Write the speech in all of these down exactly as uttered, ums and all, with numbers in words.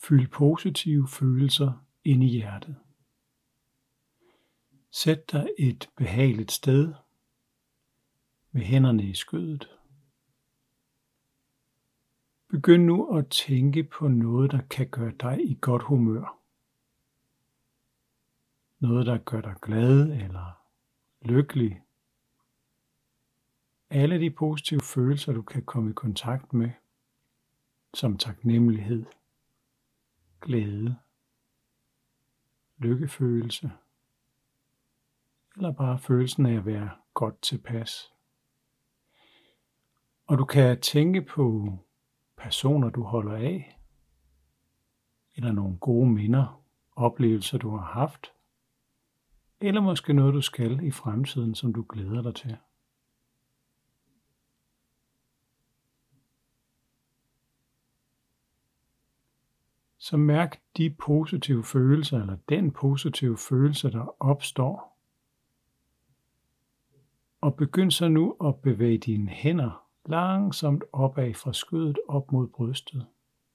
Fyld positive følelser ind i hjertet. Sæt dig et behageligt sted med hænderne i skødet. Begynd nu at tænke på noget, der kan gøre dig i godt humør. Noget, der gør dig glad eller lykkelig. Alle de positive følelser, du kan komme i kontakt med, som taknemmelighed, glæde, lykkefølelse, eller bare følelsen af at være godt tilpas. Og du kan tænke på personer, du holder af, eller nogle gode minder, oplevelser, du har haft, eller måske noget, du skal i fremtiden, som du glæder dig til. Så mærk de positive følelser, eller den positive følelse, der opstår. Og begynd så nu at bevæge dine hænder langsomt opad fra skødet op mod brystet.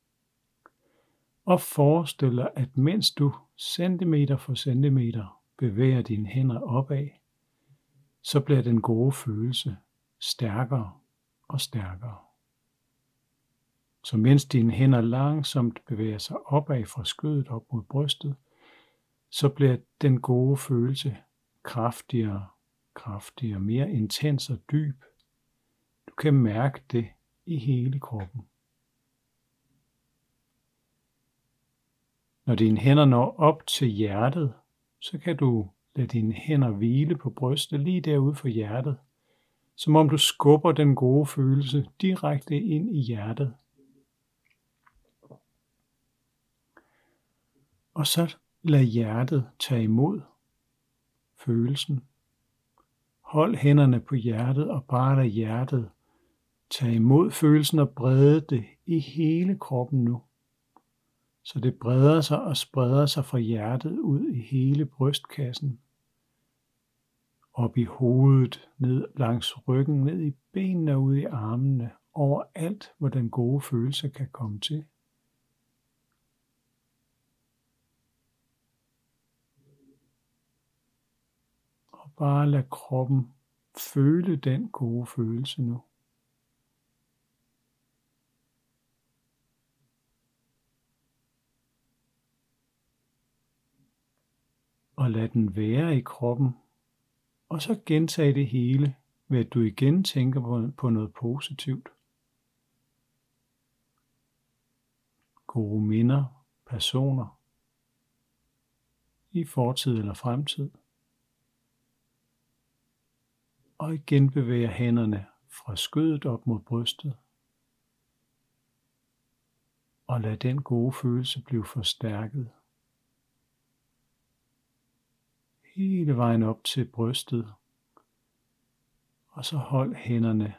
Og forestil dig, at mens du centimeter for centimeter bevæger dine hænder opad, så bliver den gode følelse stærkere og stærkere. Så mens dine hænder langsomt bevæger sig opad fra skødet op mod brystet, så bliver den gode følelse kraftigere, kraftigere, mere intens og dyb. Du kan mærke det i hele kroppen. Når dine hænder når op til hjertet, så kan du lade dine hænder hvile på brystet lige derude for hjertet, som om du skubber den gode følelse direkte ind i hjertet. Og så lad hjertet tage imod følelsen. Hold hænderne på hjertet og bare lad hjertet tage imod følelsen og brede det i hele kroppen nu. Så det breder sig og spreder sig fra hjertet ud i hele brystkassen. Op i hovedet, ned langs ryggen, ned i benene og ud i armene. Overalt, hvor den gode følelse kan komme til. Og bare lad kroppen føle den gode følelse nu. Og lad den være i kroppen. Og så gentag det hele, ved at du igen tænker på noget positivt. Gode minder, personer, i fortid eller fremtid. Og igen bevæger hænderne fra skødet op mod brystet. Og lad den gode følelse blive forstærket. Hele vejen op til brystet. Og så hold hænderne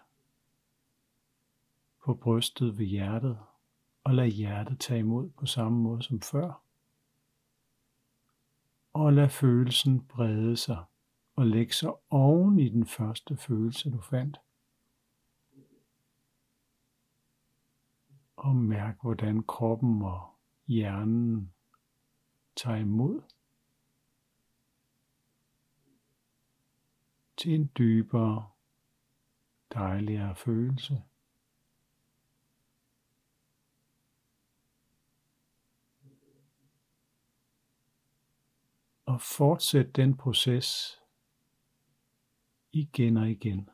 på brystet ved hjertet. Og lad hjertet tage imod på samme måde som før. Og lad følelsen brede sig og lægge sig oven i den første følelse, du fandt. Og mærk, hvordan kroppen og hjernen tager imod til en dybere, dejligere følelse. Og fortsæt den proces igen og igen.